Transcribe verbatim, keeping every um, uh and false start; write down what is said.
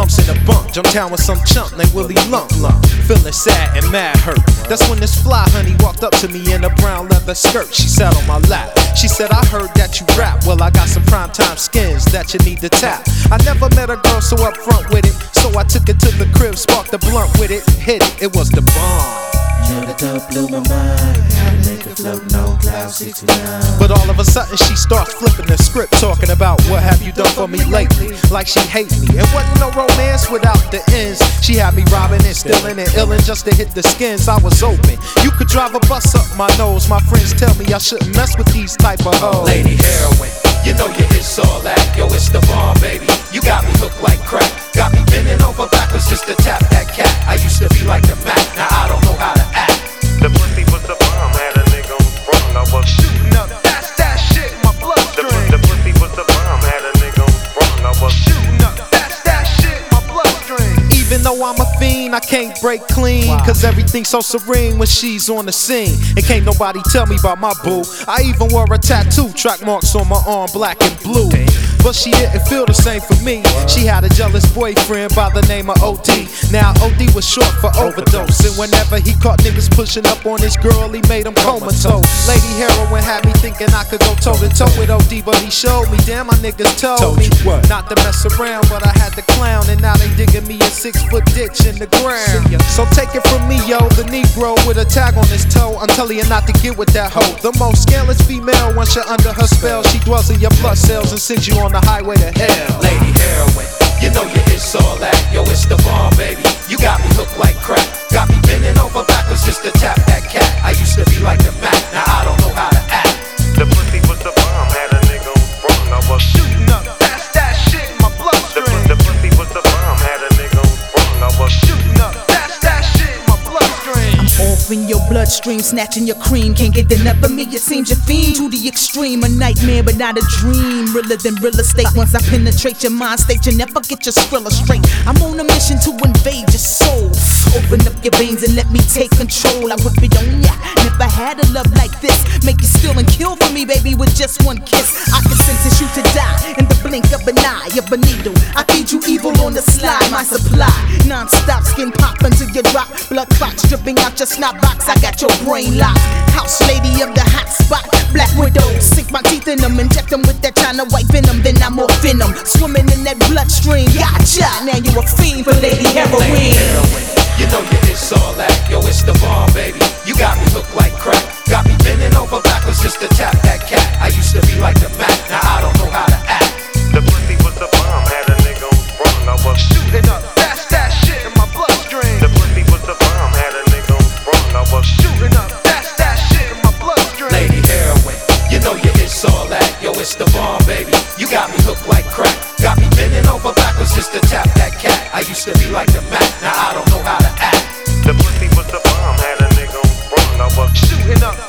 Marks in the bunk, jumped down with some chump named Willie Lump Lump. Feeling sad and mad hurt. That's when this fly honey walked up to me in a brown leather skirt. She sat on my lap. She said, I heard that you rap. Well, I got some primetime skins that you need to tap. I never met a girl so upfront with it, so I took it to the crib, sparked the blunt with it, hit it. It was the bomb. Yo, the dope blew my mind. How to make it float, no cloud sixty-nine. But all of a sudden she starts flipping the script, talking about what have you done for me lately, like she hate me. It wasn't no romance without the ends. She had me robbing and stealing and illin' just to hit the skins. I was open. You could drive a bus up my nose. My friends tell me I shouldn't mess with these type of hoes. Lady heroin, you know you it's all that. Yo, it's the bomb, baby. You got me hooked like crack. Got me bending over backwards just to tap that cat. I used to be like the Mac, now I don't know how to act. The pussy was the bomb, had a nigga wrong. I was shooting up, that's that shit in my bloodstream. The, the pussy was the bomb, had a nigga wrong. I was shooting up, that's that shit in my bloodstream. Even though I'm a fiend, I can't break clean. Wow. Cause everything's so serene when she's on the scene. And can't nobody tell me about my boo. I even wore a tattoo, track marks on my arm, black and blue. But she didn't feel the same for me. She had a jealous boyfriend by the name of O D. Now O D was short for overdose, and whenever he caught niggas pushing up on his girl, he made them comatose. Lady heroin had me thinking I could go toe to toe with O D, but he showed me, damn, my niggas told, told me not to mess around, but I had to clown, and now they digging me a six foot ditch in the ground. So take it from me, yo, the Negro with a tag on his toe. I'm telling you not to get with that hoe. The most scandalous female, once you're under her spell, she dwells in your blood cells and sends you on the highway to hell. Lady heroin, you know you it's all that. Yo, it's the bomb, baby. You got me hooked like crack. Got me bending over backwards just to tap that cat. I used to be like the Mac, now I don't know how to act. The pussy was the bomb, had a nigga wrong. I was shooting up, that's that shit in my bloodstream. The, the pussy was the bomb, had a nigga wrong. I was shooting up, that's that shit in my bloodstream. I'm off in your bloodstream, snatching your cream. Can't get enough of me, it seems you're fiend to the extreme. A nightmare but not a dream, realer than real estate. Once I penetrate your mind state, you never get your skrilla straight. I'm on a mission to invade your soul. Open up your veins and let me take control. I whip it on ya, never had a love like this. Make you steal and kill for me, baby, with just one kiss. I can sentence you to die in the blink of an eye of a needle. I feed you evil on the slide, my supply non-stop, skin pop until you drop. Blood clots dripping out your snot box. I got your brain locked. House lady of the hot spot, Black Widow. Sink my teeth in them, inject them with that China white venom. Then I'm off in them, swimming in that bloodstream. Gotcha, now you a fiend for lady heroin. Lady heroin, you know you it's all that. Yo, it's the bomb, baby. You got me hooked like crack. Got me bending over backwards just to tap that cat. I used to be like the Mac, now I don't know how to act. The pussy was the bomb, had a nigga wrong. I was shooting up, that's that shit in my bloodstream. The pussy was the bomb, had a nigga wrong. I was shooting up, that's that shit in my bloodstream. Lady heroin, you know you it's all that. Yo, it's the bomb, baby. You got me hooked like crack. Got me bending over backwards just to tap that cat. I used to be like the Mac, now I don't know how to act. The pussy was the bomb, had a nigga wrong. I was shooting up.